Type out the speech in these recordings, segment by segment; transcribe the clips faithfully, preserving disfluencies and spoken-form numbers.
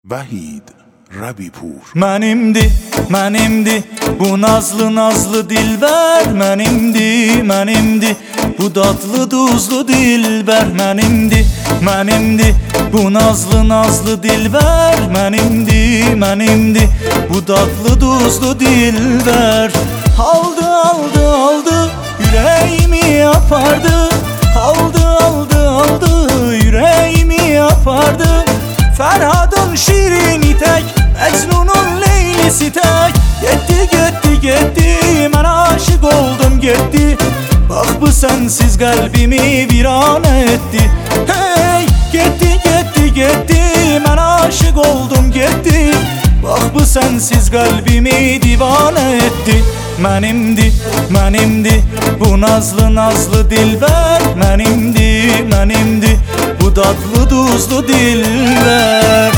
Vahid Rabipur. Mənimdi, mənimdi bu nazlı nazlı dilber. Mənimdi, mənimdi bu dadlı duzlu dilber. Mənimdi, mənimdi bu nazlı nazlı dilber. Mənimdi, mənimdi bu dadlı duzlu dilber. Aldı aldı aldı yüreğimi yapardı. Aldı aldı aldı yüreğimi yapardı. Ferhad'ın şirini tek, Mecnun'un Leylisi tek. Gitti gitti gitti, ben aşık oldum gitti. Bak bu sensiz kalbimi viran etti. Hey, gitti gitti gitti, ben aşık oldum gitti. Bak bu sensiz kalbimi divane etti. Mənimdi, mənimdi bu nazlı nazlı dilber. Mənimdi, mənimdi bu dadlı duzlu dilber.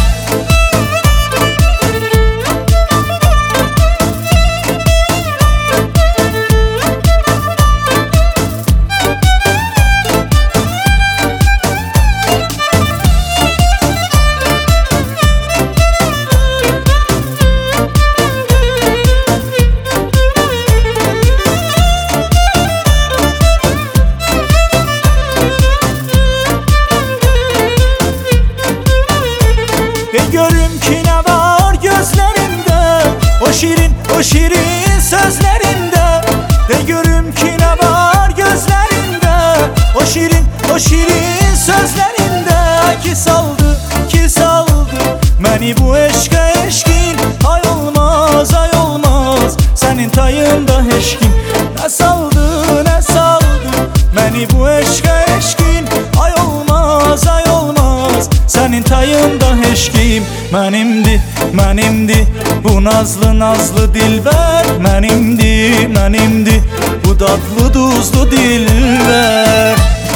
Görüm ki ne var gözlerinde, o şirin o şirin sözlerinde. De görüm ki ne var gözlerinde, o şirin o şirin sözlerinde. Ki saldı ki saldı beni bu eşke eşkin. Ay olmaz ay olmaz senin tayında eşkin. Ne saldı ne saldı beni bu eşke eşkin. Ay olmaz ay olmaz senin tayında eşkim. Mənimdi, mənimdi bu nazlı nazlı dilber. Mənimdi, mənimdi bu dadlı duzlu dilber.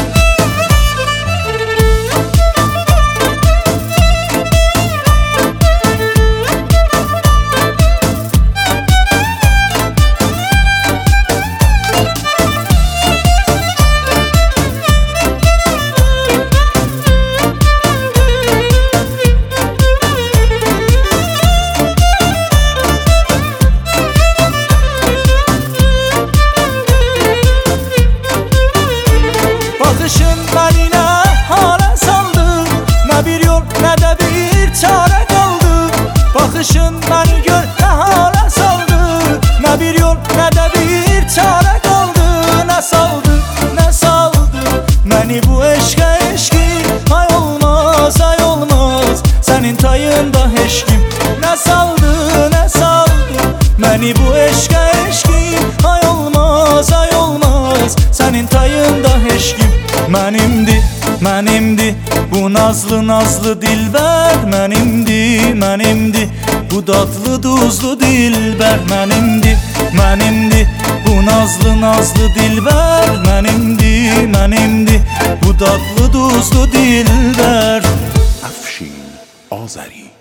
Bakışın beni ne hale saldı, ne bir yol ne de bir çare kaldı. Bakışın beni gör ne hale saldı, ne bir yol ne de bir çare kaldı. Ne saldı ne saldı beni bu eşke eşkin. Ay olmaz ay olmaz senin tayında eşkim. Ne saldı ne saldı beni bu eşke eşkin. Ay olmaz ay olmaz senin tayında eşkim. Mənimdi, mənimdi bu nazlı nazlı dilber. Mənimdi, mənimdi bu dadlı duzlu dilber. Mənimdi, mənimdi bu nazlı nazlı dilber. Mənimdi, mənimdi bu dadlı duzlu dilber. Afshin Azari.